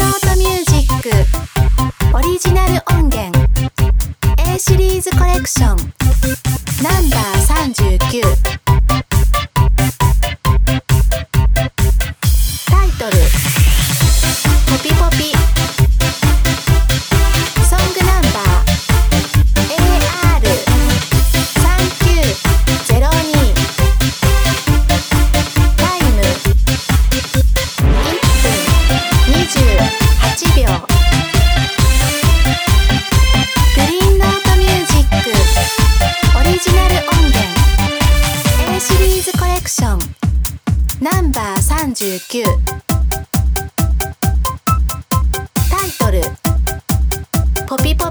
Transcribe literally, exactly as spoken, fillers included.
ノートミュージックオリジナル音源 A シリーズコレクションナンバーさんじゅうきゅう。タイトルポピポピ。ソングナンバー エーアールさんきゅうゼロに。タイムいっぷんにじゅうはちびょう。グリーンノートミュージックオリジナル音源 A シリーズコレクションナンバーさんじゅうきゅう。タイトルポピポ